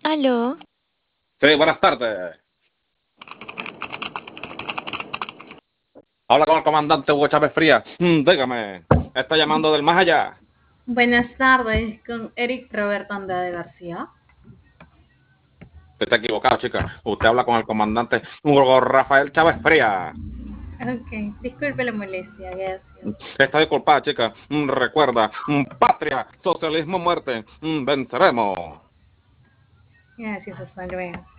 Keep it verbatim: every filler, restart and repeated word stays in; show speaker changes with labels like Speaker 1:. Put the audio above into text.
Speaker 1: Aló,
Speaker 2: Sí, buenas tardes. Habla con el comandante Hugo Chávez Frías. Mm, dígame, está llamando del más allá.
Speaker 3: Buenas tardes, con Eric Roberto Andrade García.
Speaker 2: Usted está equivocado, chica. Usted habla con el comandante Hugo Rafael Chávez Frías.
Speaker 3: Ok, disculpe la molestia, gracias.
Speaker 2: Está disculpada, chica. Mm, recuerda, mm, patria, socialismo, muerte. Mm, venceremos.
Speaker 3: Gracias, hasta luego.